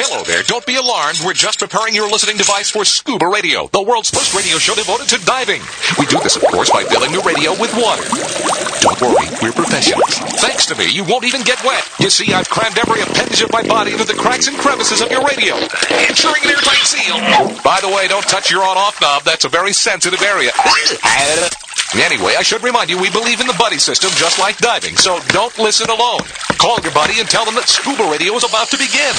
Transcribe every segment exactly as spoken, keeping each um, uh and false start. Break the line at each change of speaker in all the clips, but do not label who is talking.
Hello there. Don't be alarmed. We're just preparing your listening device for Scuba Radio, the world's first radio show devoted to diving. We do this, of course, by filling your radio with water. Don't worry, we're professionals. Thanks to me, you won't even get wet. You see, I've crammed every appendage of my body into the cracks and crevices of your radio, ensuring an airtight seal. By the way, don't touch your on-off knob. That's a very sensitive area. Anyway, I should remind you, we believe in the buddy system just like diving, so don't listen alone. Call your buddy and tell them that Scuba Radio is about to begin.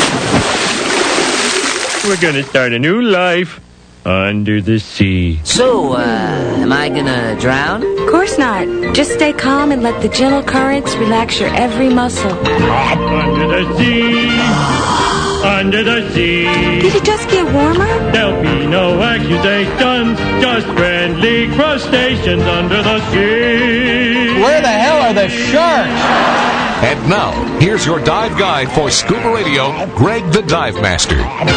We're gonna start a new life under the sea.
So, uh, am I gonna drown?
Of course not. Just stay calm and let the gentle currents relax your every muscle.
Under the sea. Under the sea.
Did it just get warmer?
There'll be no accusations, just friendly crustaceans under the sea.
Where the hell are the sharks?
And now, here's your dive guide for Scuba Radio, Greg the Dive Master.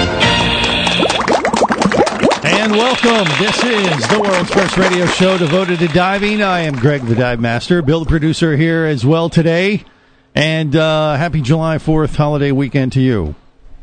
And welcome. This is the world's first radio show devoted to diving. I am Greg the Dive Master, Bill the producer here as well today. And uh, happy July fourth holiday weekend to you.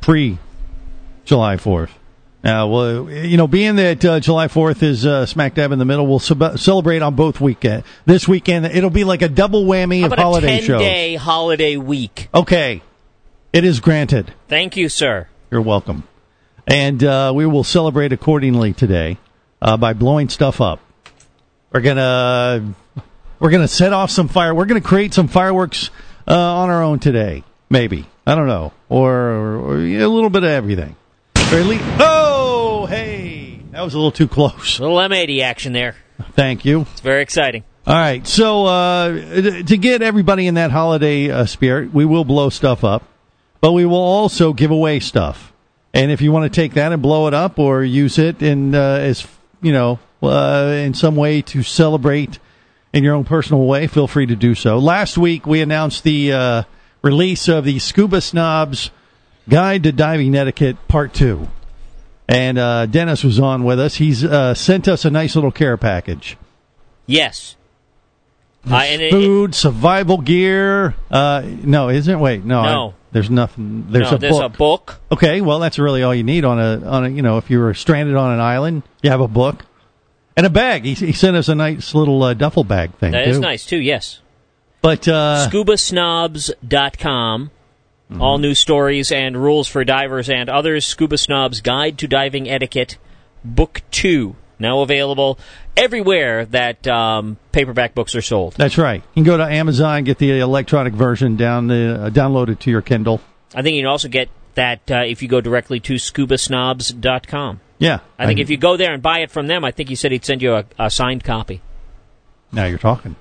Pre-July fourth. Now, well, you know, being that uh, July fourth is uh, smack dab in the middle, we'll sub- celebrate on both weekend. This weekend, it'll be like a double whammy
How
of
about
holiday
a
shows.
ten-day holiday week?
Okay. It is granted.
Thank you, sir.
You're welcome. And uh, we will celebrate accordingly today uh, by blowing stuff up. We're gonna we're gonna set off some fire. We're gonna create some fireworks uh, on our own today. Maybe, I don't know, or, or, or a little bit of everything. Or at least, oh, hey, that was a little too close.
A little M eighty action there.
Thank you.
It's very exciting.
All right, so uh, to get everybody in that holiday uh, spirit, we will blow stuff up, but we will also give away stuff. And if you want to take that and blow it up or use it in uh, as you know uh, in some way to celebrate in your own personal way, feel free to do so. Last week we announced the uh, release of the Scuba Snobs Guide to Diving Etiquette Part Two, and uh, Dennis was on with us. He's uh, sent us a nice little care package.
Yes.
Uh, and it, food, it, survival gear. Uh, no, isn't? Wait, no.
No.
I, there's nothing. There's
no,
a
there's
book.
a book.
Okay, well, that's really all you need on a on a. You know, if you were stranded on an island, you have a book and a bag. He, he sent us a nice little uh, duffel bag thing.
That
too.
is nice too. Yes.
But uh,
scuba snobs dot com. Mm-hmm. All new stories and rules for divers and others. Scuba Snobs Guide to Diving Etiquette, Book Two. Now available everywhere that um, paperback books are sold.
That's right. You can go to Amazon, get the electronic version, down the, uh, download it to your Kindle.
I think you can also get that uh, if you go directly to scuba snobs dot com.
Yeah.
I think
I,
if you go there and buy it from them, I think he said he'd send you a, a signed copy.
Now you're talking.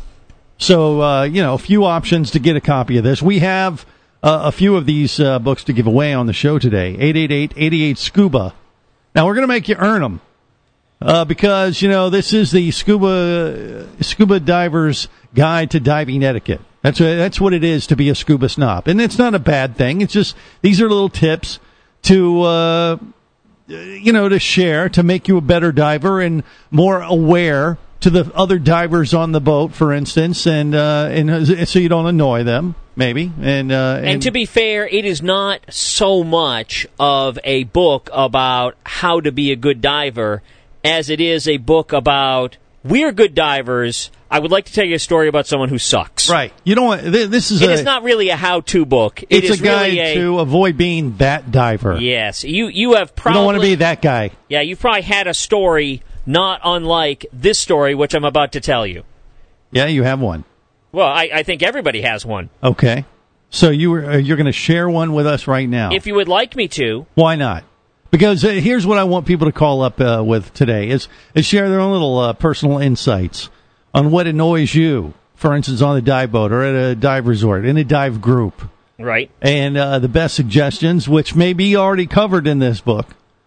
So, uh, you know, a few options to get a copy of this. We have uh, a few of these uh, books to give away on the show today. eight eight eight, eight eight scuba. Now, we're going to make you earn them. Uh, because, you know, this is the scuba scuba diver's guide to diving etiquette. That's a, that's what it is to be a scuba snob. And it's not a bad thing. It's just, these are little tips to, uh, you know, to share, to make you a better diver and more aware to the other divers on the boat, for instance, and, uh, and so you don't annoy them, maybe. And, uh, and,
and to be fair, it is not so much of a book about how to be a good diver as it is a book about, we're good divers. I would like to tell you a story about someone who sucks.
Right. You don't want, this is
It
a,
is not really a how-to book. It
it's
is
a guide
really a,
to avoid being that diver.
Yes. You, you have probably...
You don't want to be that guy.
Yeah, you've probably had a story not unlike this story, which I'm about to tell you.
Yeah, you have one.
Well, I, I think everybody has one.
Okay. So you were, uh, you're going to share one with us right now.
If you would like me to.
Why not? Because uh, here's what I want people to call up uh, with today, is, is share their own little uh, personal insights on what annoys you, for instance, on a dive boat or at a dive resort, in a dive group.
Right.
And uh, the best suggestions, which may be already covered in this book,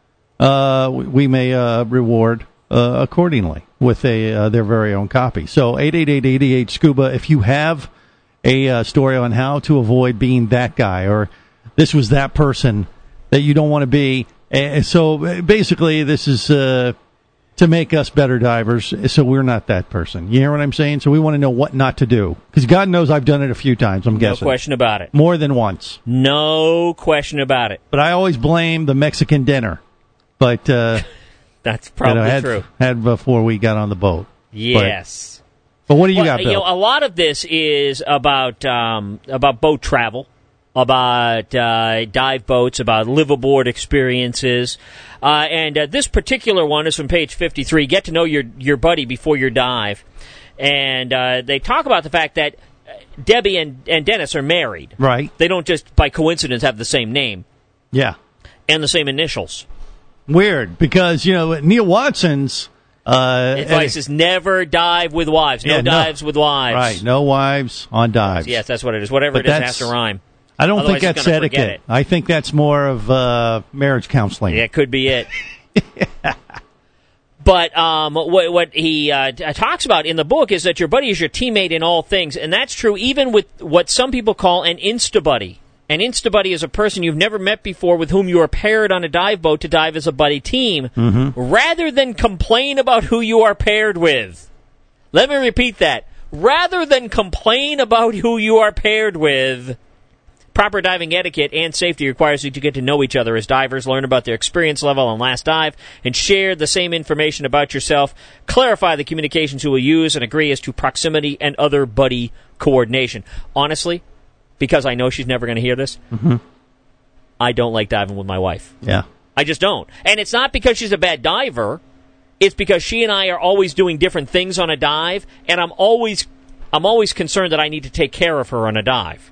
uh, we may uh, reward uh, accordingly with a uh, their very own copy. So eight eight eight, eight eight scuba, if you have a uh, story on how to avoid being that guy, or this was that person that you don't want to be. And so basically, this is uh, to make us better divers, so we're not that person. You hear what I'm saying? So we want to know what not to do. Because God knows I've done it a few times, I'm
No
guessing.
question about it.
More than once.
No question about it.
But I always blame the Mexican dinner. But uh,
That's probably
you know, had,
true.
had before we got on the boat.
Yes.
But, but what do you
well,
got, Bill?
You know, a lot of this is about um, about boat travel, about uh, dive boats, about liveaboard experiences. Uh, and uh, this particular one is from page fifty-three. Get to know your, your buddy before your dive. And uh, they talk about the fact that Debbie and, and Dennis are married.
Right.
They don't just, by coincidence, have the same name.
Yeah.
And the same initials.
Weird, because, you know, Neil Watson's... Uh,
Advice is never dive with wives. No
yeah,
dives
no,
with wives.
Right, no wives on dives.
Yes, that's what it is. Whatever
But
it is, it
that's-
has to rhyme.
I don't
Otherwise
think
he's
that's
gonna forget
etiquette.
it.
I think that's more of uh, marriage counseling.
Yeah, it could be it. But um, what, what he uh, t- talks about in the book is that your buddy is your teammate in all things, and that's true even with what some people call an insta-buddy. An insta-buddy is a person you've never met before with whom you are paired on a dive boat to dive as a buddy team,
Mm-hmm.
rather than complain about who you are paired with. Let me repeat that. Rather than complain about who you are paired with, proper diving etiquette and safety requires you to get to know each other as divers, learn about their experience level on last dive, and share the same information about yourself, clarify the communications you will use, and agree as to proximity and other buddy coordination. Honestly, because I know she's never going to hear this,
Mm-hmm.
I don't like diving with my wife.
Yeah.
I just don't. And it's not because she's a bad diver. It's because she and I are always doing different things on a dive, and I'm always I'm always concerned that I need to take care of her on a dive.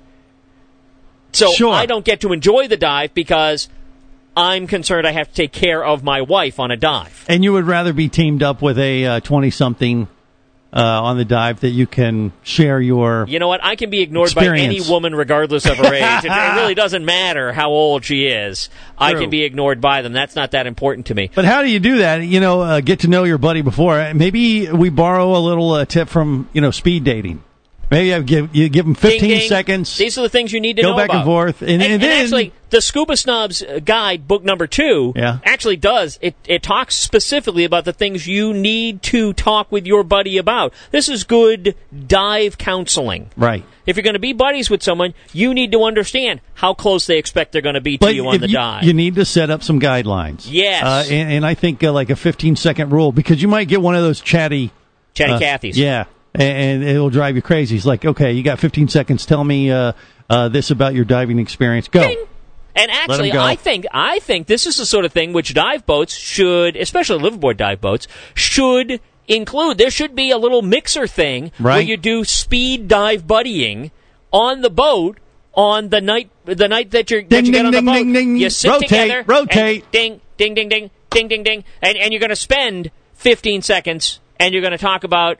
So
Sure.
I don't get to enjoy the dive because I'm concerned I have to take care of my wife on a dive.
And you would rather be teamed up with a uh, twenty-something uh, on the dive that you can share your...
You know what? I can be ignored by any
Experience.
woman regardless of her age. It, it really doesn't matter how old she is. I
True.
can be ignored by them. That's not that important to me.
But how do you do that? You know, uh, get to know your buddy before. Maybe we borrow a little uh, tip from, you know, speed dating. Maybe I give you give them fifteen
Ding, ding.
seconds.
These are the things you need to
Go
know
back
about.
and forth, and-
and,
and
and
then-
actually, the Scuba Snobs Guide, book number two,
Yeah.
actually does it. It talks specifically about the things you need to talk with your buddy about. This is good dive counseling.
Right.
If you're going to be buddies with someone, you need to understand how close they expect they're going to be to
But
you on
if
the
you,
dive.
you need to set up some guidelines.
Yes.
Uh, and, and I think uh, like a fifteen-second rule, because you might get one of those chatty...
Chatty
uh,
Cathy's.
Yeah. And it'll drive you crazy. He's like, okay, you got fifteen seconds. Tell me uh, uh, this about your diving experience. Go.
Ding. And actually,
go.
I think I think this is the sort of thing which dive boats should, especially liveaboard dive boats, should include. There should be a little mixer thing where
Right.
you do speed dive buddying on the boat on the night the night that you're that
Ding,
you get
ding,
on the
ding,
boat.
ding, ding.
You sit
Rotate,
together,
rotate.
and ding, ding, ding, ding, ding, ding, ding, and and you're going to spend fifteen seconds, and you're going to talk about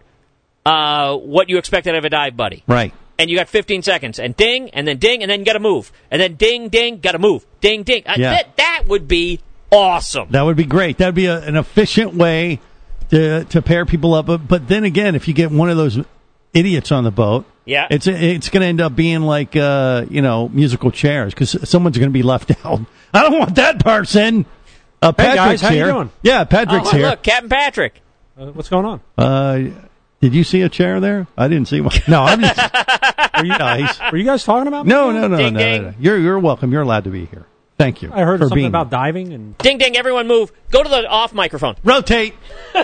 uh, what you expect out of a dive buddy.
Right.
And you got fifteen seconds, and ding, and then ding, and then you got to move, and then ding, ding, got to move, ding, ding. Uh,
Yeah.
that, that would be awesome.
That would be great. That would be a, an efficient way to to pair people up. But, but then again, if you get one of those idiots on the boat,
Yeah.
it's it's going to end up being like uh, you know musical chairs because someone's going to be left out. I don't want that person. Uh,
Hey,
Patrick's
guys, how you
here.
doing?
Yeah, Patrick's
oh,
here.
look, Captain Patrick.
Uh, what's going on?
Uh, did you see a chair there? I didn't see one. No, I'm just. Are you nice?
Were you guys talking about me?
No, no, no,
Ding,
no,
ding.
no. You're you're welcome. You're allowed to be here. Thank you.
I heard
for
something
being
about diving and
Ding, ding, everyone move. Go to the off microphone.
rotate.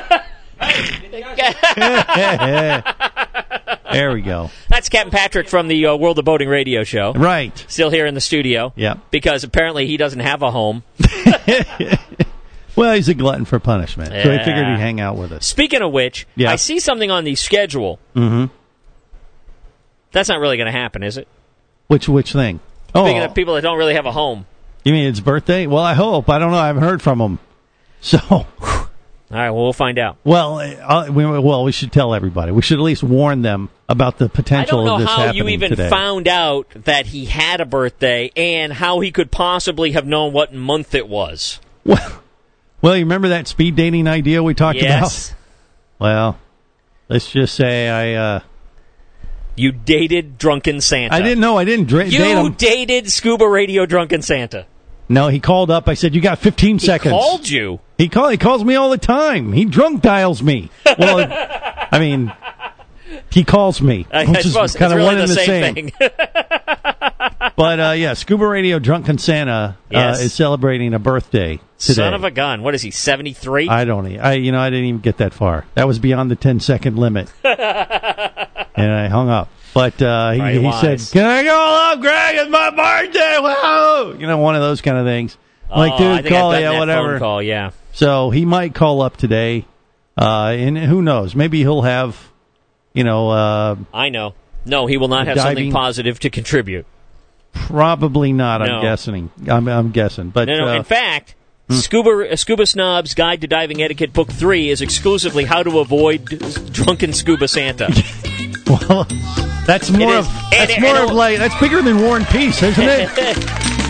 There we go.
That's Captain Patrick from the uh, World of Boating radio show.
Right.
Still here in the studio.
Yeah.
Because apparently he doesn't have a home.
Well, he's a glutton for punishment, so he
Yeah.
figured he'd hang out with us.
Speaking of which,
Yeah.
I see something on the schedule.
Mm-hmm.
That's not really going to happen, is it?
Which which thing? Oh,
Speaking of people that don't really have a home.
you mean it's birthday? Well, I hope. I don't know. I haven't heard from him. So,
All right, well, we'll find out.
well, uh, we, well, we should tell everybody. We should at least warn them about the
I
potential
don't know
of this
how
happening
you even
today.
found out that he had a birthday and how he could possibly have known what month it was.
Well, well, you remember that speed dating idea we talked
Yes.
about? Well, let's just say I uh,
You dated Drunken Santa.
I didn't know I didn't dra-
You
date him.
dated Scuba Radio Drunken Santa.
No, he called up. I said, "You got fifteen
He
seconds."
called you.
He, call, he calls me all the time. He drunk dials me. Well, I mean, he calls me,
I,
which
I
is
suppose
kind
it's
of
really
one
the
and the
same,
same.
thing.
But, uh, yeah, Scuba Radio Drunken Santa
Yes.
uh, is celebrating a birthday today.
Son of a gun. What is he, seventy-three?
I don't e- I You know, I didn't even get that far. That was beyond the ten-second limit. And I hung up. But uh, he,
Very
he
wise.
said, "Can I go up, Greg? It's my birthday. Wow." You know, one of those kind of things. I'm like,
Oh,
dude,
I think
call,
I've gotten
yeah,
that
whatever.
phone call, yeah.
So he might call up today. Uh, and who knows? Maybe he'll have, you know, uh,
I know. No, he will not have
diving-
something positive to contribute.
probably not, I'm
No.
guessing. I'm, I'm guessing. But
No, no.
uh,
In fact, Scuba Scuba Snob's Guide to Diving Etiquette Book three is exclusively how to avoid drunken scuba Santa.
well, that's more
is.
of
And-
that's
and-
more
and-
of like that's bigger than War and Peace, isn't it?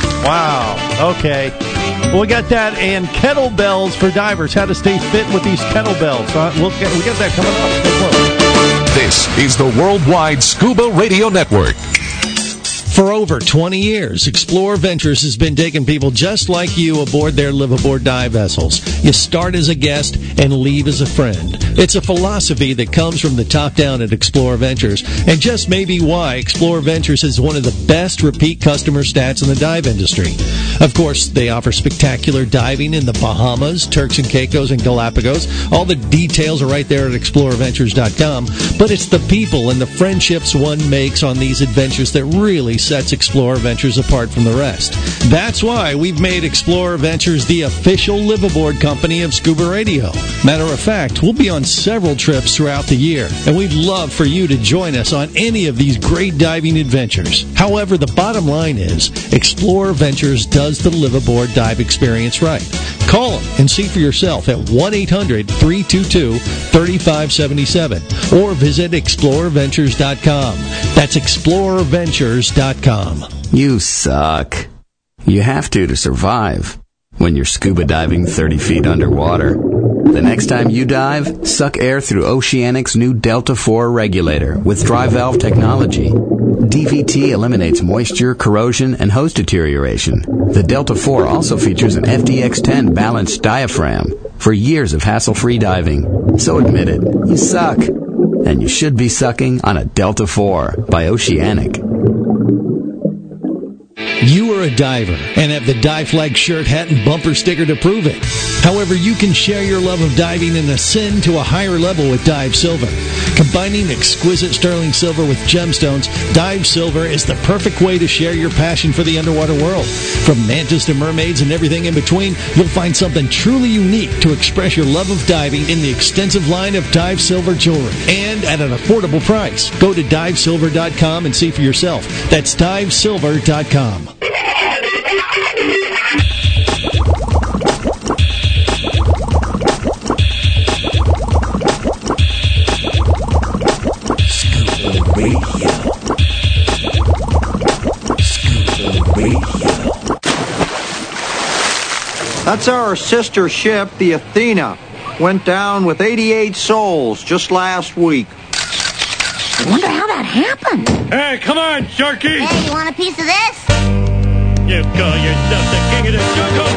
Wow. Okay. Well, we got that and kettlebells for divers. How to stay fit with these kettlebells. Uh, we'll get, we got that coming up. Stay close.
This is the Worldwide Scuba Radio Network.
For over twenty years, Explore Ventures has been taking people just like you aboard their live-aboard dive vessels. You start as a guest and leave as a friend. It's a philosophy that comes from the top down at Explore Ventures, and just may be why Explore Ventures is one of the best repeat customer stats in the dive industry. Of course, they offer spectacular diving in the Bahamas, Turks and Caicos, and Galapagos. All the details are right there at explorer ventures dot com, but it's the people and the friendships one makes on these adventures that really sets Explorer Ventures apart from the rest. That's why we've made Explorer Ventures the official live-aboard company of Scuba Radio. Matter of fact, we'll be on several trips throughout the year, and we'd love for you to join us on any of these great diving adventures. However, the bottom line is, Explorer Ventures does the live-aboard dive experience right. Call them and see for yourself at one eight hundred three two two three five seven seven or visit explorer ventures dot com. That's explorer ventures dot com.
You suck. You have to to survive when you're scuba diving thirty feet underwater. The next time you dive, suck air through Oceanic's new Delta four regulator with dry valve technology. D V T eliminates moisture, corrosion, and hose deterioration. The Delta four also features an F D X ten balanced diaphragm for years of hassle-free diving. So admit it, you suck. And you should be sucking on a Delta four by Oceanic.
You are a diver and have the Dive Flag shirt, hat, and bumper sticker to prove it. However, you can share your love of diving and ascend to a higher level with Dive Silver. Combining exquisite sterling silver with gemstones, Dive Silver is the perfect way to share your passion for the underwater world. From mantas to mermaids and everything in between, you'll find something truly unique to express your love of diving in the extensive line of Dive Silver jewelry, and at an affordable price. Go to dive silver dot com and see for yourself. That's dive silver dot com.
Scuba Radio. Scuba Radio.
That's our sister ship, the Athena. Went down with eighty-eight souls just last week.
I wonder how that happened.
Hey, come on, Sharky!
Hey, you want a piece of this?
You call yourself the king of the jungle?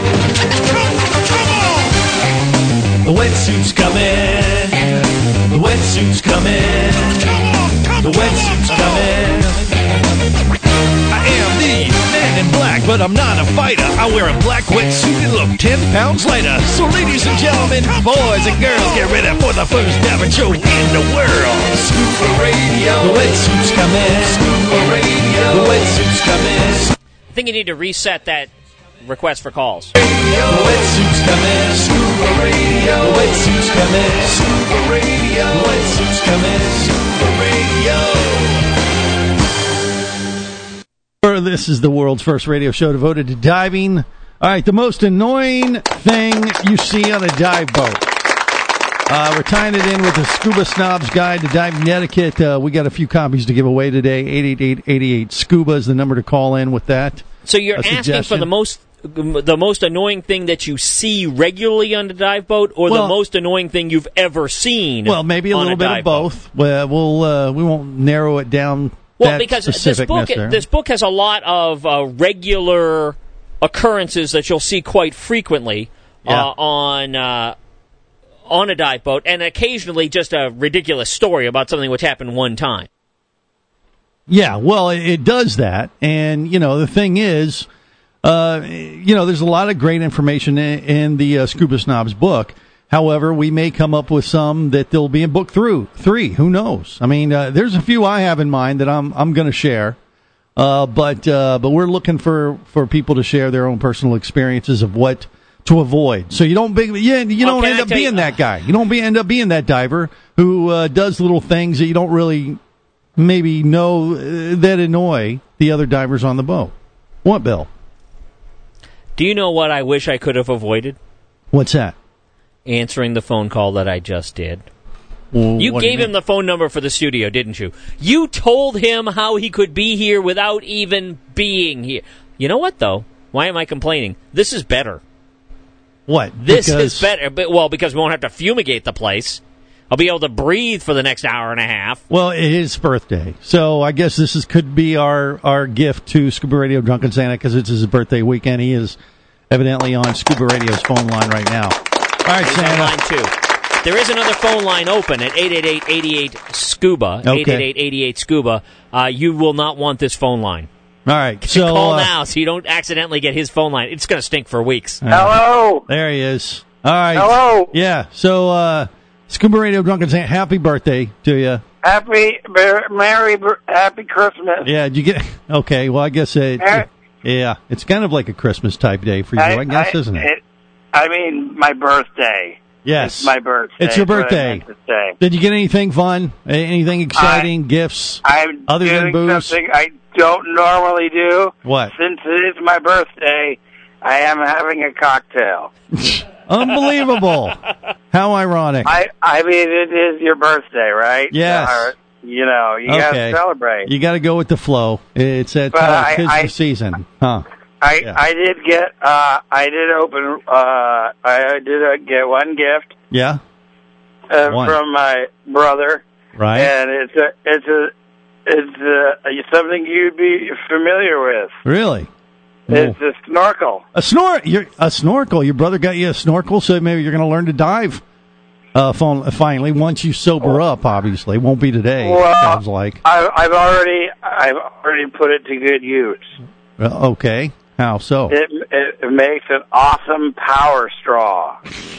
The wetsuit's coming. The wetsuit's coming. The wetsuit's coming. I am the man in black, but I'm not a fighter. I wear a black wetsuit and look ten pounds lighter. So ladies and gentlemen, boys and girls, get ready for the first diving show in the world. Scuba Radio. The wetsuit's coming. Scuba Radio. The wetsuit's coming.
I think you need to reset that request for calls.
The wetsuit's coming. Scuba Radio. The wetsuit's coming. Scuba Radio. The wetsuit's coming. Scuba Radio.
This is the world's first radio show devoted to diving. All right, the most annoying thing you see on a dive boat. Uh, we're tying it in with the Scuba Snob's Guide to Diving Etiquette. Uh, we got a few copies to give away today. eight eight eight, eight eight, SCUBA is the number to call in with that.
So you're asking for the most the most annoying thing that you see regularly on a dive boat, or
Well-
the most annoying thing you've ever seen?
Well, maybe a
on
little bit
dive
of both. Well, we'll uh, we won't narrow it down.
Well,
that
because this
specificness
book
there.
this book has a lot of uh, regular occurrences that you'll see quite frequently
Yeah.
uh, on uh, on a dive boat, and occasionally just a ridiculous story about something which happened one time.
Yeah, well, it, it does that. And, you know, the thing is, uh, you know, there's a lot of great information in, in the uh, Scuba Snobs book. However, we may come up with some that they'll be in book through three. Who knows? I mean, uh, there's a few I have in mind that I'm I'm going to share. Uh, but uh, but we're looking for, for people to share their own personal experiences of what to avoid. So you don't be, you, you don't
Okay,
end
I
up
tell
being
you-
that guy. You don't be, end up being that diver who uh, does little things that you don't really maybe know uh, that annoy the other divers on the boat. What, Bill?
Do you know what I wish I could have avoided?
What's that?
Answering the phone call that I just did.
Well,
You
what do
gave
mean?
him the phone number for the studio, didn't you? You told him how he could be here without even being here. You know what, though? Why am I complaining? This is better.
What?
This
Because-
is better. But, well, because we won't have to fumigate the place. I'll be able to breathe for the next hour and a half.
Well, it is birthday, so I guess this is could be our, our gift to Scuba Radio Drunken Santa because it's his birthday weekend. He is evidently on Scuba Radio's phone line right now. All right,
He's on
Santa.
line two. There is another phone line open at eight eight eight, eight eight, SCUBA.
Okay.
eight eight eight, eight eight, SCUBA. Uh, you will not want this phone line.
All right, so
Call
uh,
now so you don't accidentally get his phone line. It's going to stink for weeks.
Hello.
There he is. All right.
Hello.
Yeah. So uh, Scuba Radio Drunken Santa, happy birthday to you.
Happy, mer- Merry, Happy Christmas.
Yeah. Did you get? Okay. Well, I guess it.
Merry-
Yeah, it's kind of like a Christmas type day for you, I, guess, isn't it?
I mean, my birthday.
Yes.
It's my birthday.
It's your
That's what I
birthday.
meant to say.
Did you get anything fun? Anything exciting? Gifts?
I'm
other than
doing
booze?
something I don't normally do.
What?
Since it is my birthday, I am having a cocktail.
Unbelievable. How ironic.
I I mean, it is your birthday, right?
Yes.
Or, you know, you got
Okay.
to celebrate.
You got to go with the flow. It's that
But
time.
I-
Tis
I-
the season. Huh.
I
Yeah.
I did get uh I did open uh I did uh, get one gift
Yeah?
uh,
One.
from my brother,
Right.
and it's a it's a it's a, something you'd be familiar with.
Really?
It's a snorkel.
A snor- you're, a snorkel. Your brother got you a snorkel, so maybe you're going to learn to dive uh, phone, finally once you sober up, obviously. Won't be today,
Well,
it sounds like.
I, I've already I've already put it to good use.
Uh, okay. How so?
It, it it makes an awesome power straw.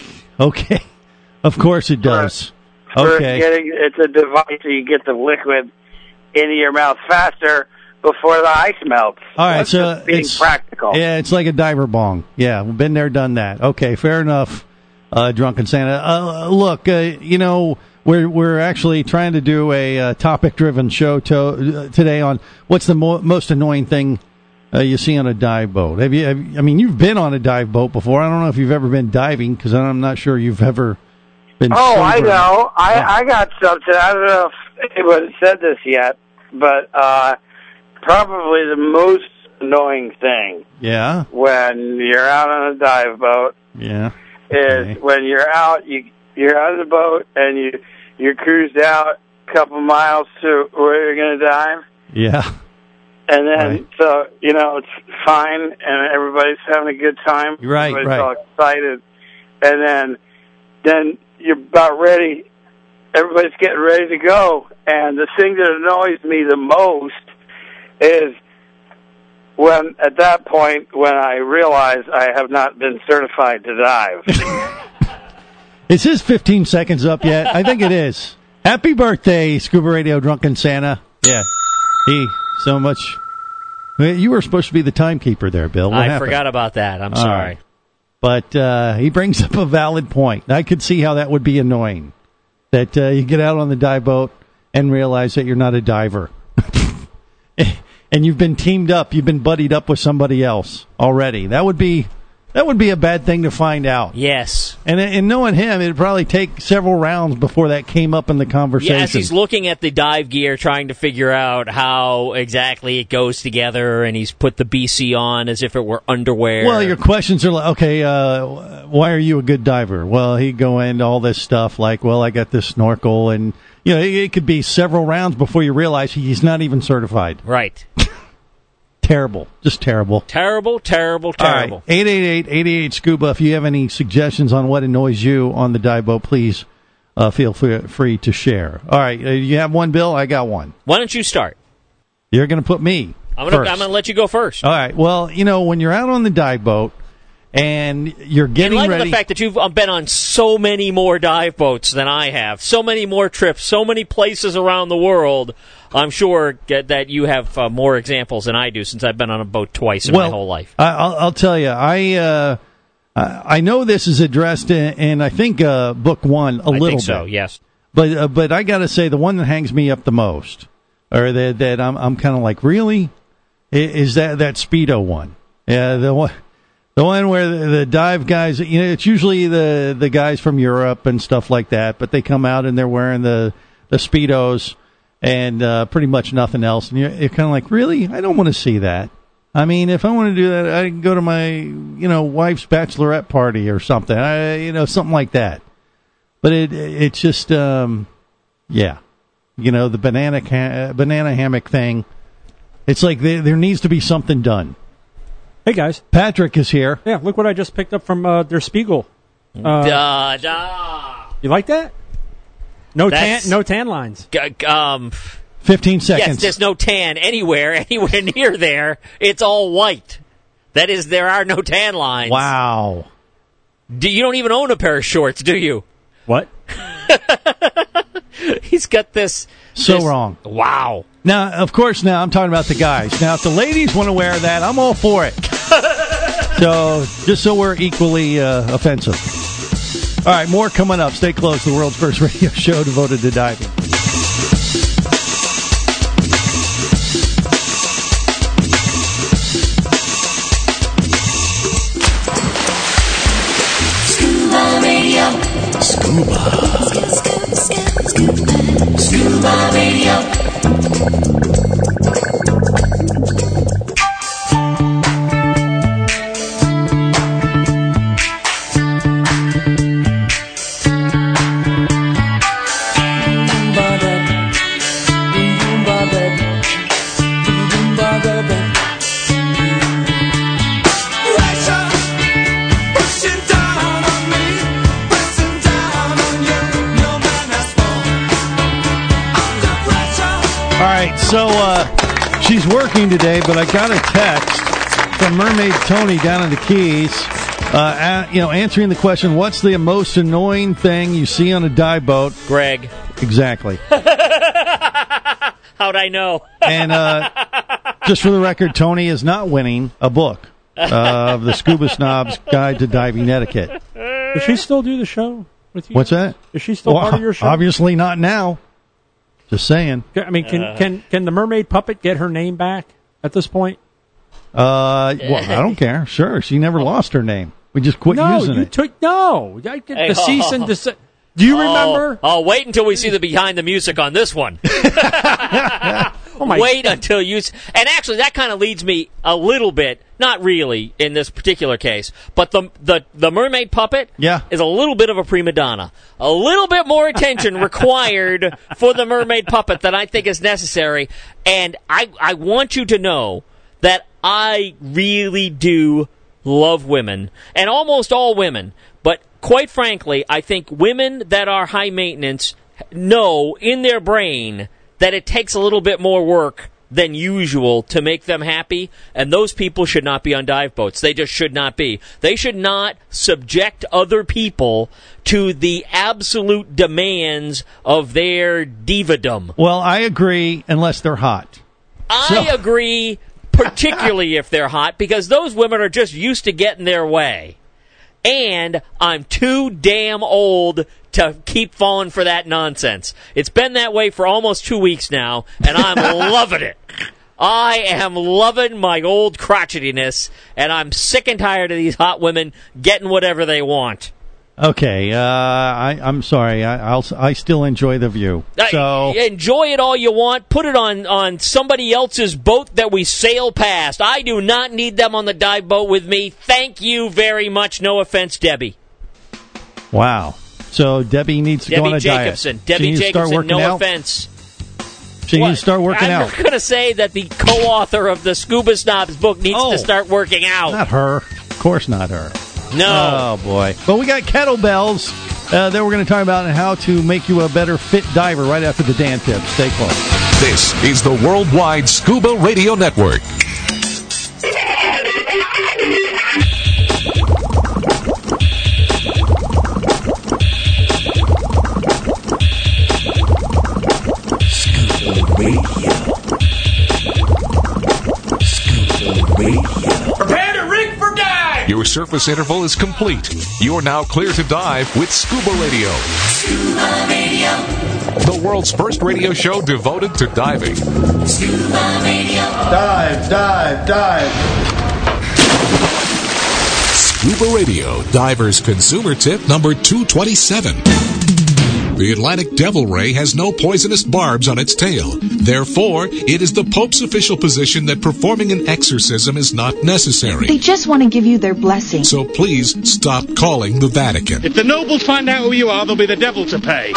Okay. Of course it does.
For
Okay.
getting, it's a device so you get the liquid into your mouth faster before the ice melts.
All right,
That's
so
just being
it's
practical.
Yeah, it's like a diver bong. Yeah, we've been there, done that. Okay, fair enough. Uh, Drunken Santa. Uh, look, uh, you know, we're we're actually trying to do a uh, topic-driven show to, uh, today on what's the mo- most annoying thing uh, you see on a dive boat. Have you? Have, I mean, you've been on a dive boat before. I don't know if you've ever been diving because I'm not sure you've ever been.
Oh, I
sober.
know. I, I got something. I don't know if anyone said this yet, but uh, probably the most annoying thing
Yeah.
when you're out on a dive boat
Yeah.
is when you're out, you you're out of the boat and you you cruised out a couple miles to where you're going to dive,
Yeah.
and then
Right.
so you know it's fine and everybody's having a good time.
Right,
Everybody's
right.
all excited, and then then you're about ready. Everybody's getting ready to go, and the thing that annoys me the most is when, at that point, when I realize I have not been certified to dive.
Is his fifteen seconds up yet? I think it is. Happy birthday, Scuba Radio Drunken Santa. Yeah. He, so much. You were supposed to be the timekeeper there, Bill. What
I
happened?
forgot about that. I'm
All
sorry.
right. But uh, he brings up a valid point. I could see how that would be annoying. That uh, you get out on the dive boat and realize that you're not a diver. And you've been teamed up, you've been buddied up with somebody else already. That would be that would be a bad thing to find out.
Yes.
And and knowing him, it'd probably take several rounds before that came up in the conversation.
Yes, he's looking at the dive gear, trying to figure out how exactly it goes together, and he's put the B C on as if it were underwear.
Well, your questions are like, okay, uh, why are you a good diver? Well, he'd go into all this stuff like, well, I got this snorkel, and you know, it, it could be several rounds before you realize he's not even certified.
Right.
Terrible. Just terrible.
Terrible, terrible, terrible.
All right. eight eight eight, eight eight, SCUBA. If you have any suggestions on what annoys you on the dive boat, please uh, feel free, free to share. All right. Uh, you have one, Bill? I got one.
Why don't you start?
You're going to put me
I'm going
first.
to let you go first.
All right. Well, you know, when you're out on the dive boat and you're getting
In light
ready...
of the fact that you've been on so many more dive boats than I have, so many more trips, so many places around the world, I'm sure that you have uh, more examples than I do since I've been on a boat twice in
well,
my whole life.
I, I'll, I'll tell you, I uh, I know this is addressed in, in I think, uh, book one a
I
little
think
bit.
so, yes.
But uh, but I got to say, the one that hangs me up the most, or that, that I'm, I'm kind of like, really? Is that, that Speedo one. Yeah, the one... The one where the, the dive guys, you know, it's usually the, the guys from Europe and stuff like that, but they come out and they're wearing the, the Speedos and uh, pretty much nothing else. And you're, you're kind of like, really? I don't want to see that. I mean, if I want to do that, I can go to my, you know, wife's bachelorette party or something, I, you know, something like that. But it it's just, um, yeah, you know, the banana ca- banana hammock thing. It's like there, there needs to be something done.
Hey, guys.
Patrick is here.
Yeah, look what I just picked up from uh, Der Spiegel. Uh,
da, da.
You like that? No tan,
That's-
no tan lines.
G- um,
Fifteen seconds.
yes, there's no tan anywhere, anywhere near there. It's all white. That is, there are no tan lines.
Wow.
Do, you don't even own a pair of shorts, do you?
What?
He's got this...
So
this-
wrong.
Wow.
Now, of course, now I'm talking about the guys. Now, if the ladies want to wear that, I'm all for it. So, just so we're equally uh, offensive. All right, more coming up. Stay close. The world's first radio show devoted to diving.
Scuba Radio. Scuba. Scuba Radio.
All right, so uh, she's working today, but I got a text from Mermaid Tony down in the Keys, uh, at, you know, answering the question, what's the most annoying thing you see on a dive boat?
Greg.
Exactly.
How'd I know?
And uh, just for the record, Tony is not winning a book uh, of the Scuba Snob's Guide to Diving Etiquette.
Does she still do the show with you?
What's that?
Is she still
Well,
part of your show?
Obviously not now. Just saying.
I mean, can
Uh.
can can the mermaid puppet get her name back at this point?
Uh, well, I don't care. Sure, she never lost her name. We just quit
no,
using
you
it.
took no. I get
Hey,
the cease and desist. Do you remember?
Oh, oh, wait until we see the behind the music on this one.
Oh my
Wait until you... S- and actually, that kind of leads me a little bit, not really in this particular case, but the the, the mermaid puppet
Yeah.
is a little bit of a prima donna. A little bit more attention required for the mermaid puppet than I think is necessary. And I, I want you to know that I really do love women, and almost all women, but quite frankly, I think women that are high maintenance know in their brain that it takes a little bit more work than usual to make them happy, and those people should not be on dive boats. They just should not be. They should not subject other people to the absolute demands of their divadom.
Well, I agree, unless they're hot.
I
So-
agree, particularly if they're hot, because those women are just used to getting their way. And I'm too damn old to keep falling for that nonsense. It's been that way for almost two weeks now, and I'm loving it. I am loving my old crotchetiness, and I'm sick and tired of these hot women getting whatever they want.
Okay, uh, I, I'm sorry. I, I'll, I still enjoy the view. So
Uh, enjoy it all you want. Put it on, on somebody else's boat that we sail past. I do not need them on the dive boat with me. Thank you very much. No offense, Debbie.
wow. So Debbie needs to
Debbie
go on a
Jacobson.
diet.
Debbie
She needs to start
Jacobson,
working
no
out?
offense.
So you
What?
can start working
I'm
out.
going to say that the co-author of the Scuba Snobs book needs
Oh.
to start working out.
Not her. Of course not her.
No.
Oh, boy. But we got kettlebells. Uh, then we're going to talk about how to make you a better fit diver right after the Dan Tips. Stay close.
This is the Worldwide Scuba Radio Network.
Scuba Radio. Scuba Radio. Prepare to rig for dive!
Your surface interval is complete. You are now clear to dive with Scuba Radio.
Scuba Radio.
The world's first radio show devoted to diving.
Scuba Radio.
Dive, dive, dive.
Scuba Radio, diver's consumer tip number two twenty-seven. The Atlantic devil ray has no poisonous barbs on its tail. Therefore, it is the Pope's official position that performing an exorcism is not necessary.
They just want to give you their blessing.
So please stop calling the Vatican.
If the nobles find out who you are, there'll be the devil to pay.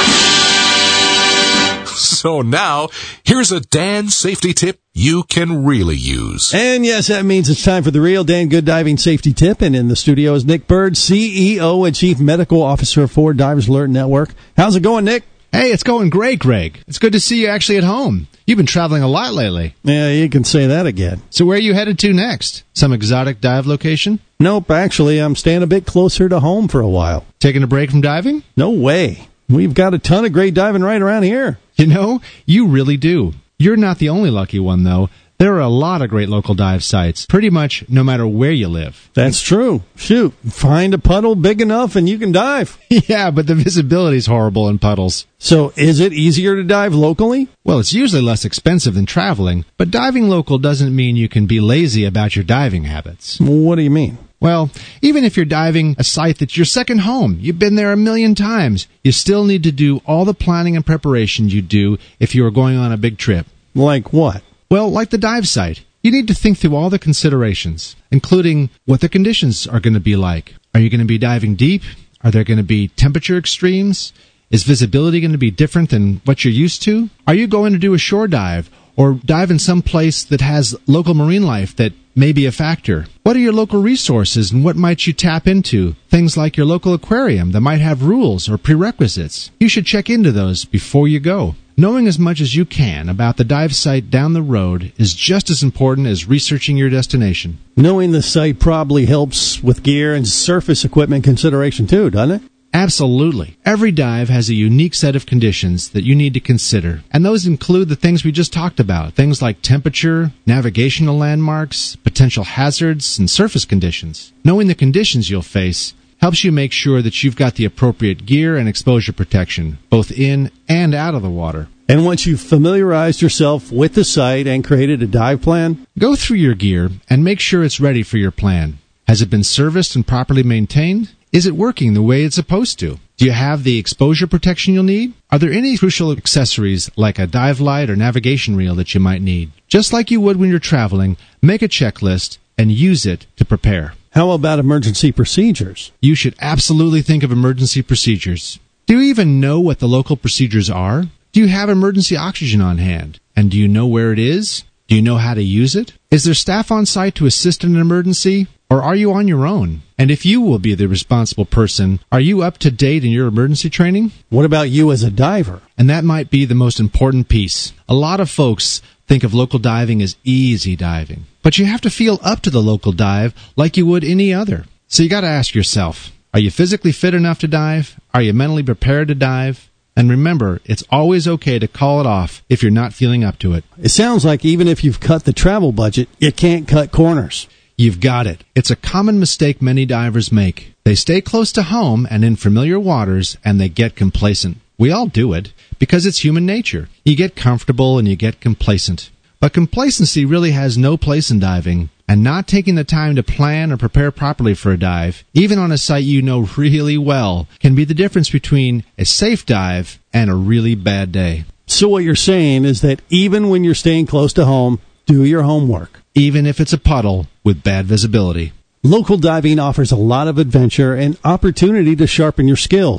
So now, here's a Dan safety tip you can really use.
And yes, that means it's time for the real Dan Good Diving Safety Tip. And in the studio is Nick Bird, C E O and Chief Medical Officer for Divers Alert Network. How's it going, Nick?
Hey, it's going great, Greg. It's good to see you actually at home. You've been traveling a lot lately.
Yeah, you can say that again.
So where are you headed to next? Some exotic dive location?
Nope, actually, I'm staying a bit closer to home for a while.
Taking a break from diving?
No way. We've got a ton of great diving right around here.
You know, you really do. You're not the only lucky one, though. There are a lot of great local dive sites, pretty much no matter where you live.
That's true. Shoot, find a puddle big enough and you can dive.
Yeah, but the visibility's horrible in puddles.
So is it easier to dive locally?
Well, it's usually less expensive than traveling, but diving local doesn't mean you can be lazy about your diving habits.
What do you mean?
Well, even if you're diving a site that's your second home, you've been there a million times, you still need to do all the planning and preparation you do if you are going on a big trip.
Like what?
Well, like the dive site. You need to think through all the considerations, including what the conditions are going to be like. Are you going to be diving deep? Are there going to be temperature extremes? Is visibility going to be different than what you're used to? Are you going to do a shore dive or dive in some place that has local marine life that may be a factor? What are your local resources and what might you tap into? Things like your local aquarium that might have rules or prerequisites. You should check into those before you go. Knowing as much as you can about the dive site down the road is just as important as researching your destination.
Knowing the site probably helps with gear and surface equipment consideration too, doesn't it?
Absolutely. Every dive has a unique set of conditions that you need to consider, and those include the things we just talked about, things like temperature, navigational landmarks, potential hazards, and surface conditions. Knowing the conditions you'll face helps you make sure that you've got the appropriate gear and exposure protection, both in and out of the water.
And once you've familiarized yourself with the site and created a dive plan,
go through your gear and make sure it's ready for your plan. Has it been serviced and properly maintained? Is it working the way it's supposed to? Do you have the exposure protection you'll need? Are there any crucial accessories like a dive light or navigation reel that you might need? Just like you would when you're traveling, make a checklist and use it to prepare.
How about emergency procedures?
You should absolutely think of emergency procedures. Do you even know what the local procedures are? Do you have emergency oxygen on hand? And do you know where it is? Do you know how to use it? Is there staff on site to assist in an emergency? Or are you on your own? And if you will be the responsible person, are you up to date in your emergency training?
What about you as a diver?
And that might be the most important piece. A lot of folks think of local diving as easy diving. But you have to feel up to the local dive like you would any other. So you got to ask yourself, are you physically fit enough to dive? Are you mentally prepared to dive? And remember, it's always okay to call it off if you're not feeling up to it.
It sounds like even if you've cut the travel budget, you can't cut corners.
You've got it. It's a common mistake many divers make. They stay close to home and in familiar waters, and they get complacent. We all do it, because it's human nature. You get comfortable and you get complacent. But complacency really has no place in diving, and not taking the time to plan or prepare properly for a dive, even on a site you know really well, can be the difference between a safe dive and a really bad day.
So what you're saying is that even when you're staying close to home, do your homework.
Even if it's a puddle with bad visibility.
Local diving offers a lot of adventure and opportunity to sharpen your skills.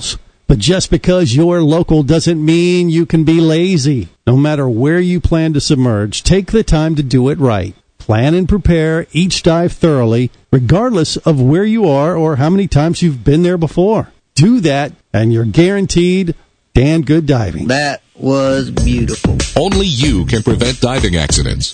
But just because you're local doesn't mean you can be lazy. No matter where you plan to submerge, take the time to do it right. Plan and prepare each dive thoroughly, regardless of where you are or how many times you've been there before. Do that, and you're guaranteed damn good diving.
That was beautiful.
Only you can prevent diving accidents.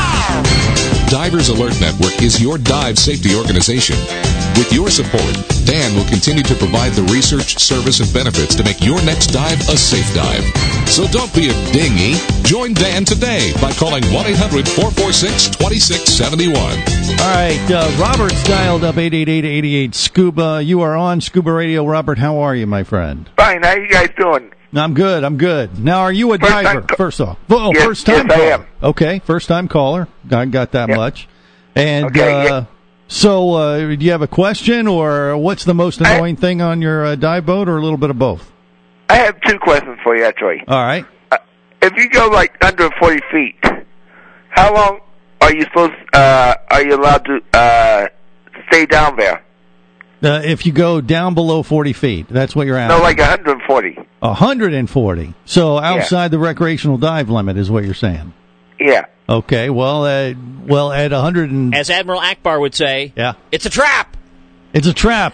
Divers Alert Network is your dive safety organization. With your support, Dan will continue to provide the research, service, and benefits to make your next dive a safe dive. So don't be a dinghy. Join Dan today by calling one eight hundred four four six two six seven one.
All right, uh, Robert's dialed up eight eight eight, eight eight, SCUBA. You are on Scuba Radio. Robert, how are you, my friend?
Fine. How you guys doing?
I'm good. I'm good. Now, are you a
first
diver?
Time,
first off, oh,
yes,
first time
yes,
caller.
I am.
Okay, first time caller. I got that
yep.
much. And
okay,
uh,
yeah.
so, uh, do you have a question, or what's the most annoying I, thing on your uh, dive boat, or a little bit of both?
I have two questions for you, actually.
All right.
Uh, if you go like under forty feet, how long are you supposed? Uh, are you allowed to uh, stay down there?
Uh, if you go down below forty feet, that's what you're asking.
No, like one hundred forty.
one hundred forty. So outside yeah. the recreational dive limit is what you're saying.
Yeah.
Okay. Well, uh, well, at one hundred and
as Admiral Akbar would say,
yeah,
it's a trap.
It's a trap.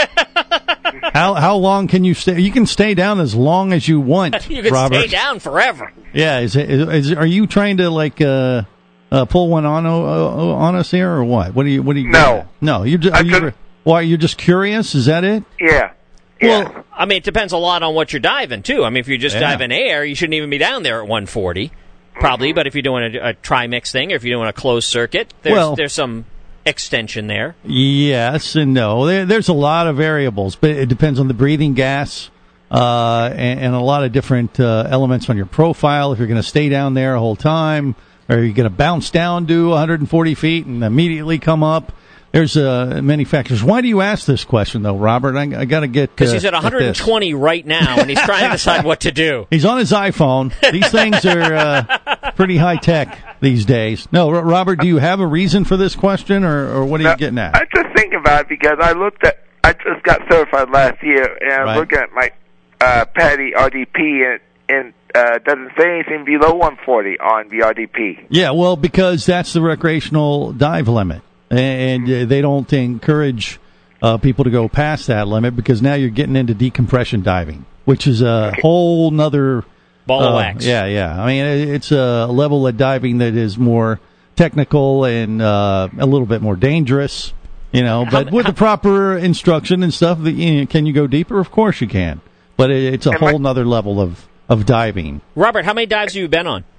how how long can you stay? You can stay down as long as you want.
You can
Robert.
stay down forever.
Yeah. Is, it, is, is are you trying to like uh, uh, pull one on uh, on us here or what? What do you what do you?
No.
No. You are you? Just, why you're just curious? Is that it?
Yeah.
Yeah. Well, I mean, it depends a lot on what you're diving too. I mean, if you just
yeah.
dive in air, you shouldn't even be down there at one forty. Probably, but if you're doing a, a tri-mix thing or if you're doing a closed circuit, there's
well,
there's some extension there.
Yes and no. There, there's a lot of variables, but it depends on the breathing gas uh, and, and a lot of different uh, elements on your profile. If you're going to stay down there the whole time, or you're going to bounce down to one hundred forty feet and immediately come up. There's uh, many factors. Why do you ask this question, though, Robert? I, I got to get
because
uh,
he's at one hundred twenty at right now, and he's trying to decide what to do.
He's on his iPhone. These things are uh, pretty high tech these days. No, R- Robert, do you have a reason for this question, or, or what are
no,
you getting at?
I just think about it because I looked at. I just got certified last year, and I was
right.
looking at my uh, PADI R D P, and and uh, doesn't say anything below one forty on the R D P.
Yeah, well, because that's the recreational dive limit. And uh, they don't encourage uh, people to go past that limit because now you're getting into decompression diving, which is a okay. whole nother
ball
uh,
of wax.
Yeah, yeah. I mean, it's a level of diving that is more technical and uh, a little bit more dangerous, you know. But how, with how, the proper instruction and stuff, you know, can you go deeper? Of course you can. But it, it's a whole my, nother level of, of diving.
Robert, how many dives have you been on?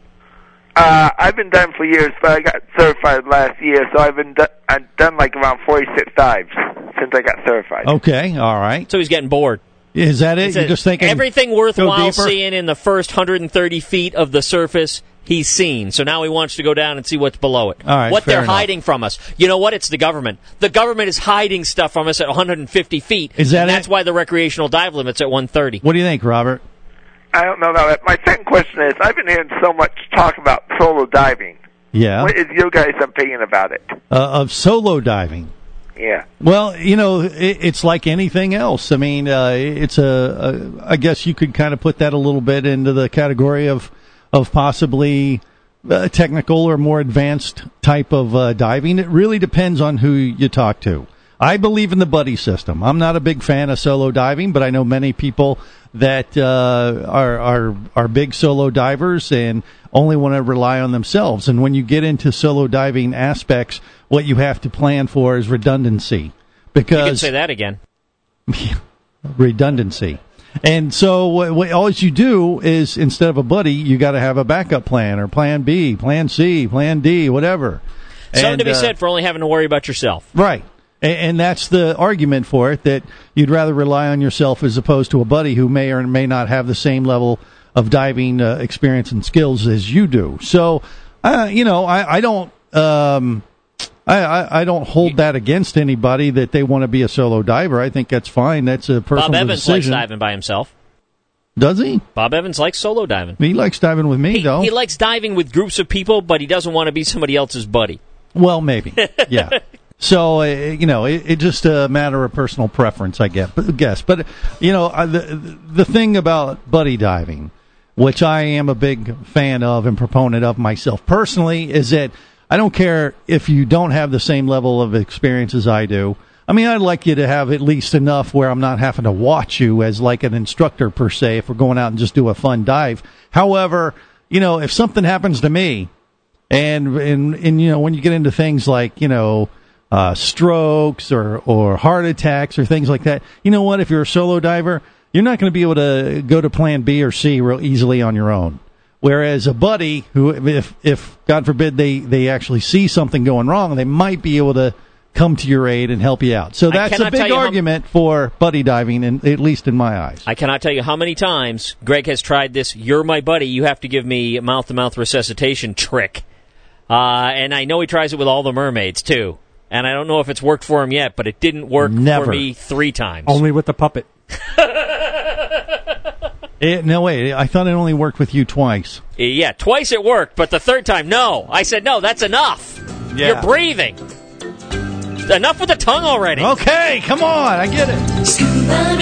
Uh, I've been done for years, but I got certified last year, so I've been do- I've done like around forty-six dives since I got certified.
Okay, all right.
So he's getting bored.
Is that it? You're just thinking
everything worthwhile seeing in the first one hundred thirty feet of the surface he's seen. So now he wants to go down and see what's below it.
All right,
what they're
enough.
hiding from us. You know what? It's the government. The government is hiding stuff from us at one hundred fifty feet.
Is that
and
it?
That's why the recreational dive limit's at one thirty.
What do you think, Robert?
I don't know that. My second question is, I've been hearing so much talk about solo diving.
Yeah.
What is your guys' opinion about it?
Uh, of solo diving.
Yeah.
Well, you know, it, it's like anything else. I mean, uh, it's a, a. I guess you could kind of put that a little bit into the category of of possibly a technical or more advanced type of uh, diving. It really depends on who you talk to. I believe in the buddy system. I'm not a big fan of solo diving, but I know many people that uh, are are are big solo divers and only want to rely on themselves. And when you get into solo diving aspects, what you have to plan for is redundancy. Because
you can say that again.
redundancy. And so what, what all you do is, instead of a buddy, you got to have a backup plan, or plan B, plan C, plan D, whatever.
Something
and,
to be
uh,
said for only having to worry about yourself.
Right. And that's the argument for it, that you'd rather rely on yourself as opposed to a buddy who may or may not have the same level of diving uh, experience and skills as you do. So, uh, you know, I, I don't, um, I, I, I don't hold that against anybody that they want to be a solo diver. I think that's fine. That's a personal decision.
Bob Evans
decision.
likes diving by himself.
Does he?
Bob Evans likes solo diving.
He likes diving with me,
he,
though.
He likes diving with groups of people, but he doesn't want to be somebody else's buddy.
Well, maybe. Yeah. So, uh, you know, it, it just a matter of personal preference, I get, but, guess. But, you know, uh, the, the thing about buddy diving, which I am a big fan of and proponent of myself personally, is that I don't care if you don't have the same level of experience as I do. I mean, I'd like you to have at least enough where I'm not having to watch you as like an instructor per se if we're going out and just do a fun dive. However, you know, if something happens to me, and, and, and you know, when you get into things like, you know, uh, strokes or, or heart attacks or things like that, you know what? If you're a solo diver, you're not going to be able to go to plan B or C real easily on your own. Whereas a buddy who, if, if God forbid they, they actually see something going wrong, they might be able to come to your aid and help you out. So that's a big argument for buddy diving, in, at least in my eyes.
I cannot tell you how many times Greg has tried this, you're my buddy, you have to give me mouth-to-mouth resuscitation trick. Uh, and I know he tries it with all the mermaids, too. And I don't know if it's worked for him yet, but it didn't work
Never.
for me three times.
Only with the puppet.
It, no, wait, I thought it only worked with you twice.
Yeah, twice it worked, but the third time, no. I said, no, that's enough.
Yeah.
You're breathing. Enough with the tongue already.
Okay, come on, I get it.
Scuba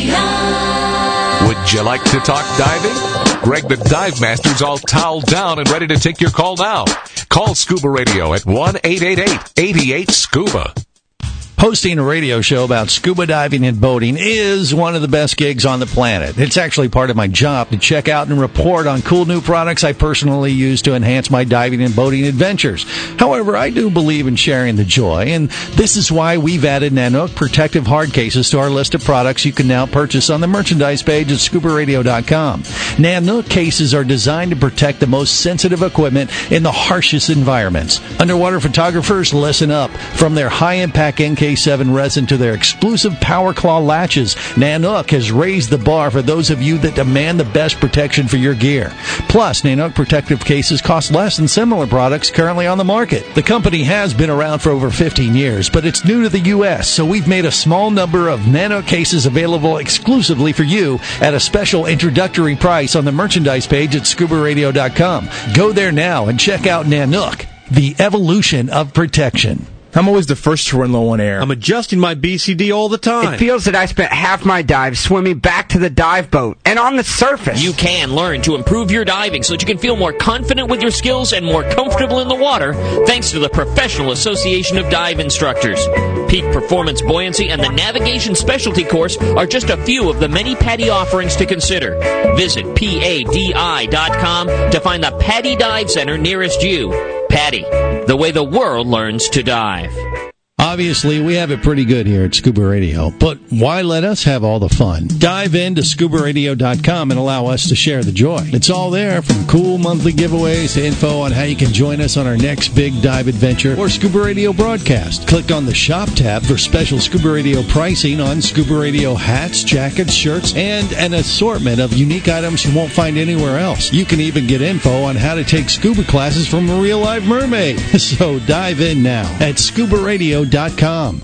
Radio. Would you like to talk diving? Greg the Dive Master's all toweled down and ready to take your call now. Call Scuba Radio at one eight eight eight, eight eight, SCUBA.
Hosting a radio show about scuba diving and boating is one of the best gigs on the planet. It's actually part of my job to check out and report on cool new products I personally use to enhance my diving and boating adventures. However, I do believe in sharing the joy, and this is why we've added Nanook protective hard cases to our list of products you can now purchase on the merchandise page at scuba radio dot com. Nanook cases are designed to protect the most sensitive equipment in the harshest environments. Underwater photographers, listen up. From their high-impact N K seven resin to their exclusive Power Claw latches, Nanook has raised the bar for those of you that demand the best protection for your gear. Plus, Nanook protective cases cost less than similar products currently on the market. The company has been around for over fifteen years, but it's new to the U S, so we've made a small number of Nanook cases available exclusively for you at a special introductory price on the merchandise page at scuba radio dot com. Go there now and check out Nanook, the evolution of protection.
I'm always the first to run low on air.
I'm adjusting my B C D all the time.
It feels that I spent half my dive swimming back to the dive boat and on the surface.
You can learn to improve your diving so that you can feel more confident with your skills and more comfortable in the water thanks to the Professional Association of Dive Instructors. Peak Performance Buoyancy and the Navigation Specialty Course are just a few of the many PADI offerings to consider. Visit P A D I dot com to find the PADI Dive Center nearest you. PADI, the way the world learns to dive.
Obviously, we have it pretty good here at Scuba Radio, but why let us have all the fun? Dive into scuba radio dot com and allow us to share the joy. It's all there, from cool monthly giveaways to info on how you can join us on our next big dive adventure or Scuba Radio broadcast. Click on the Shop tab for special Scuba Radio pricing on Scuba Radio hats, jackets, shirts, and an assortment of unique items you won't find anywhere else. You can even get info on how to take scuba classes from a real-life mermaid. So dive in now at scuba radio dot com.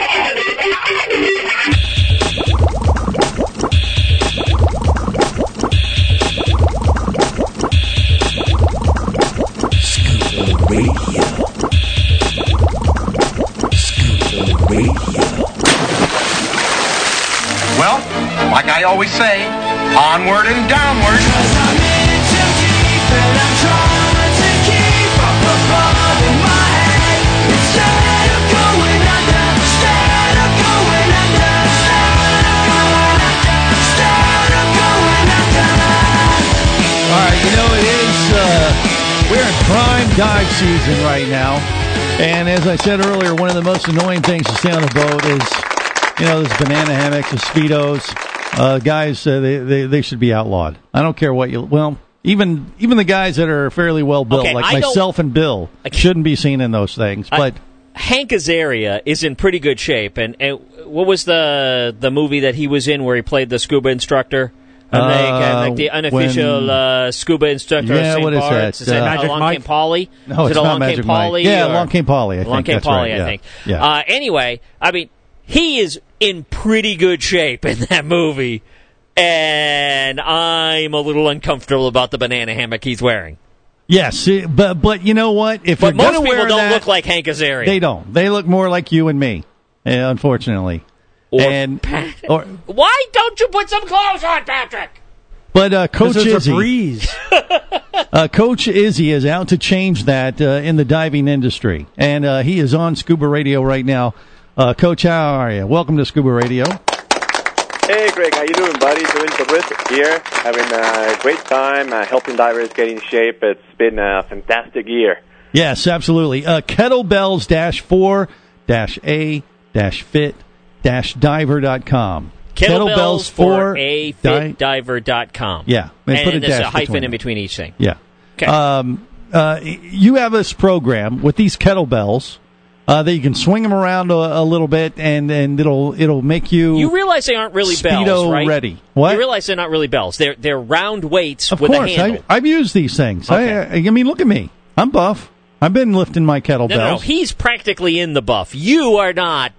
Scuba Radio. Scuba Radio.
Well, like I always say, onward and downward.
All right, you know, it is, uh, we're in prime dive season right now. And as I said earlier, one of the most annoying things to stay on a boat is, you know, those banana hammocks, the Speedos. Uh, guys, uh, they, they they should be outlawed. I don't care what you, well, even even the guys that are fairly well built,
Okay,
like
I
myself and Bill, shouldn't be seen in those things. But
I, Hank Azaria is in pretty good shape. And, and what was the the movie that he was in where he played the scuba instructor? Uh, like, like the unofficial
when,
uh, scuba instructor
yeah,
of Saint
what is
Bart's.
that?
Is that
Uh,
uh,
Magic
Along
Mike?
Came Polly?
No,
is
it's
it
not
Along
Magic
Came
Mike.
Polly?
Yeah,
or?
Along Came Polly, I
Along
think
Came
that's
Polly,
right,
I
yeah.
think.
Yeah.
Uh, anyway, I mean, he is in pretty good shape in that movie, and I'm a little uncomfortable about the banana hammock he's wearing.
Yes, it- but but you know what? If
But
you're
most
going to
people
wear
don't
that,
look like Hank Azaria.
they don't. They look more like you and me, eh, unfortunately.
Or
and or,
Why don't you put some clothes on, Patrick?
but uh, Coach
There's a
Izzy,
breeze.
uh, Coach Izzy is out to change that uh, in the diving industry, and uh, he is on Scuba Radio right now. Uh, Coach, how are you? Welcome to Scuba Radio.
Hey, Greg, how you doing, buddy? Doing terrific here. Having a great time, uh, helping divers get in shape. It's been a fantastic year.
Yes, absolutely. Uh, kettlebells dash four dash a dash fit dash diver dot com.
Kettlebells for a
di-
fit diver dot com.
Yeah, and
And,
put a
there's a
dash
hyphen
between
in
them.
between each thing.
Yeah.
Okay.
Um, uh, you have this program with these kettlebells uh, that you can swing them around a, a little bit, and, and it'll it'll make you.
You realize they aren't really
Speedo
bells, right?
ready. What?
You realize they're not really bells. They're they're round weights
Of
with
course,
a handle.
I, I've used these things.
Okay.
I, I mean, look at me. I'm buff. I've been lifting my kettlebells.
no, no, no, he's practically in the buff. You are not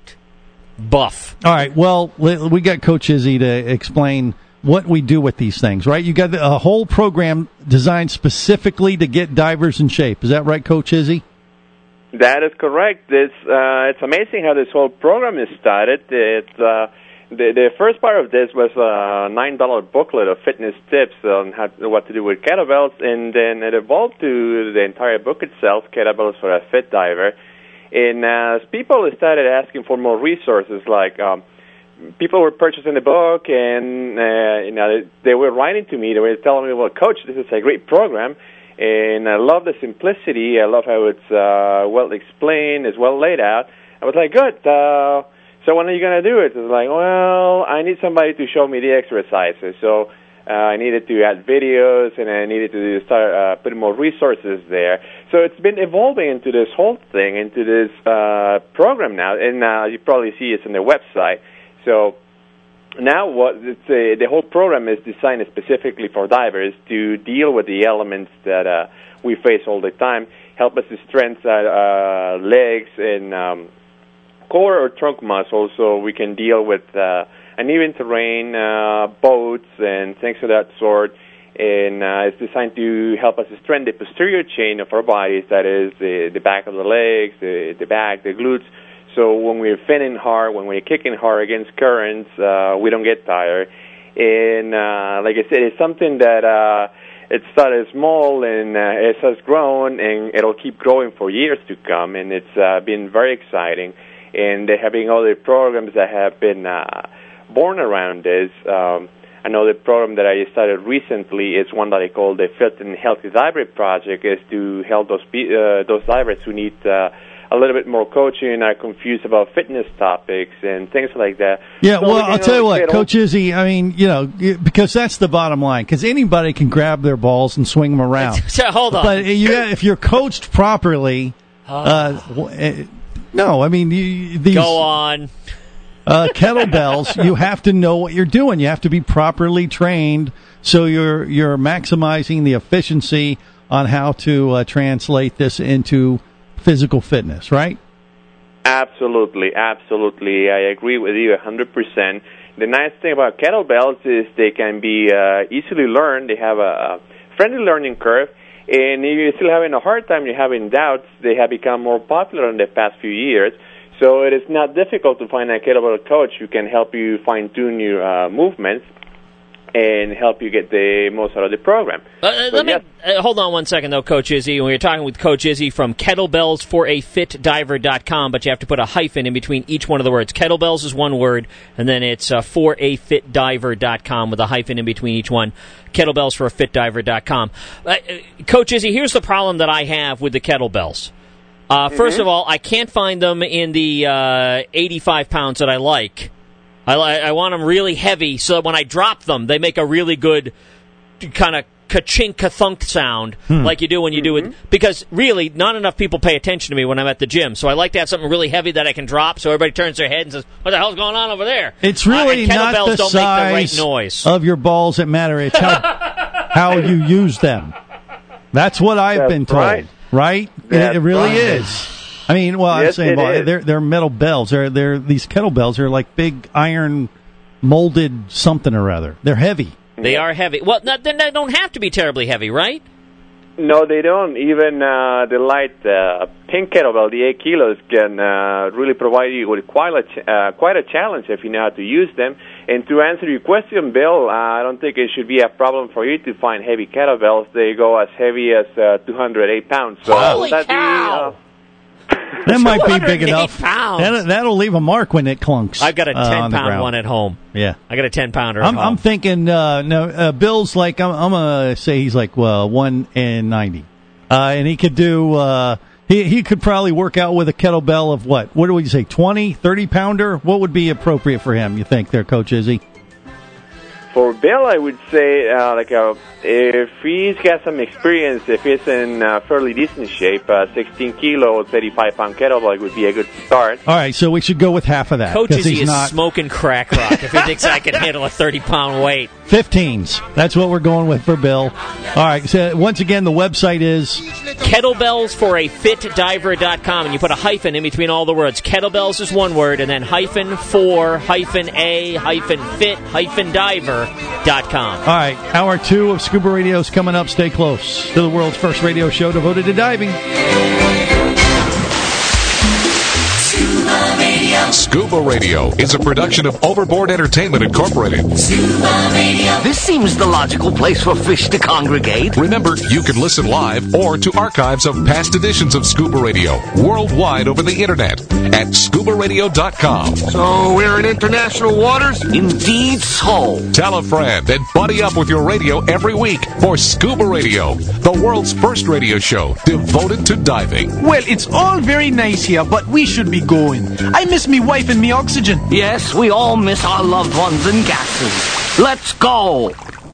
buff.
All right. Well, we we got Coach Izzy to explain what we do with these things, right? You got a whole program designed specifically to get divers in shape. Is that right, Coach Izzy?
That is correct. It's uh, it's amazing how this whole program is started. It's uh, the the first part of this was a nine dollar booklet of fitness tips on how what to do with kettlebells, and then it evolved to the entire book itself, Kettlebells for a Fit Diver. And as people started asking for more resources, like um, people were purchasing the book, and uh, you know they, they were writing to me. They were telling me, "Well, Coach, this is a great program." And I love the simplicity. I love how it's uh, well explained, it's well laid out. I was like, good. Uh, so when are you going to do it? It was like, well, I need somebody to show me the exercises. So uh, I needed to add videos, and I needed to start uh, putting more resources there. So it's been evolving into this whole thing, into this uh, program now. And uh, you probably see it's on their website. So now what it's a, the whole program is designed specifically for divers to deal with the elements that uh, we face all the time, help us to strengthen our uh, legs and um, core or trunk muscles so we can deal with uh, uneven terrain, uh, boats, and things of that sort. And uh, it's designed to help us to strengthen the posterior chain of our bodies, that is the, the back of the legs, the, the back, the glutes. So when we're finning hard, when we're kicking hard against currents, uh, we don't get tired. And uh, like I said, it's something that uh, it started small and uh, it has grown, and it'll keep growing for years to come. And it's uh, been very exciting. And there have been other programs that have been uh, born around this. Um, another program that I started recently is one that I call the Fit and Healthy Diver Project, is to help those pe- uh, those divers who need uh, a little bit more coaching, are confused about fitness topics and things like that.
Yeah,
So
well,
we can
I'll tell you
always
what,
get
Coach Izzy, I mean, you know, because that's the bottom line, because anybody can grab their balls and swing them around.
So, hold on.
But you, if you're coached properly, uh, w- uh, no, I mean, you, these
Go on.
uh, kettlebells, you have to know what you're doing. You have to be properly trained, so you're you're maximizing the efficiency on how to uh, translate this into physical fitness, right?
Absolutely, absolutely. I agree with you one hundred percent. The nice thing about kettlebells is they can be uh, easily learned. They have a friendly learning curve. And if you're still having a hard time, you're having doubts, they have become more popular in the past few years. So it is not difficult to find a kettlebell coach who can help you fine-tune your uh, movements and help you get the most out of the program.
Uh, uh, let me uh, hold on one second, though, Coach Izzy. We were talking with Coach Izzy from kettlebells for a fit diver dot com, but you have to put a hyphen in between each one of the words. Kettlebells is one word, and then it's uh, for a fit diver dot com with a hyphen in between each one. kettlebells for a fit diver dot com. Uh, Coach Izzy, here's the problem that I have with the kettlebells. Uh, mm-hmm. First of all, I can't find them in the uh, eighty-five pounds that I like. I, I want them really heavy, so that when I drop them, they make a really good kind of ka-chink, ka-thunk sound, hmm. like you do when you mm-hmm. do it. Because, really, not enough people pay attention to me when I'm at the gym. So I like to have something really heavy that I can drop, so everybody turns their head and says, what the hell's going on over there?
It's really
uh,
not the
don't
size
make the right noise.
of your balls that matter. It's how, how you use them. That's what I've
That's
been told,
right?
right?
That's
it, it really
right.
is. I mean, well,
Yes,
I'm saying,
it
well,
is.
they're they're metal bells. They're they're these kettlebells are like big iron molded something or other. They're heavy.
They are heavy. Well, no, they don't have to be terribly heavy, right?
No, they don't. Even uh, the light uh, pink kettlebell, the eight kilos, can uh, really provide you with quite a, ch- uh, quite a challenge if you know how to use them. And to answer your question, Bill, uh, I don't think it should be a problem for you to find heavy kettlebells. They go as heavy as uh, two hundred eight pounds. So
Holy
that
cow!
Be, uh,
That might be big enough.
Pounds.
That'll, that'll leave a mark when it clunks.
I've got a
uh,
ten
on the
pound
ground.
one at home.
Yeah.
I got a ten pounder at
I'm,
home.
I'm thinking, uh, no, uh, Bill's like, I'm, I'm going to say he's like, well, one and ninety. Uh, and he could do, uh, he, he could probably work out with a kettlebell of what? What do we say, twenty, thirty pounder? What would be appropriate for him, you think, there, Coach Izzy?
For Bill, I would say, uh, like, uh, if he's got some experience, if he's in uh, fairly decent shape, uh, sixteen kilo, thirty-five pound kettlebell would be a good start.
All right, so we should go with half of that.
Coach
'cause
Izzy
he's
is
not
smoking crack rock if he thinks I can handle a thirty pound weight.
fifteens. That's what we're going with for Bill. All right, so once again, the website is
Kettlebells for a fit diver dot com, and you put a hyphen in between all the words. Kettlebells is one word, and then hyphen for, hyphen a, hyphen fit, hyphen diver dot com.
All right, hour two of Scuba Radio is coming up. Stay close to the world's first radio show devoted to diving.
Scuba Radio. Scuba Radio is a production of Overboard Entertainment Incorporated.
Scuba Radio. This seems the logical place for fish to congregate.
Remember, you can listen live or to archives of past editions of Scuba Radio worldwide over the internet at scuba radio dot com.
So we're in international waters? Indeed so.
Tell a friend and buddy up with your radio every week for Scuba Radio, the world's first radio show devoted to diving.
Well, it's all very nice here, but we should be going. I miss me wife and me oxygen.
Yes, we all miss our loved ones and gases. Let's go.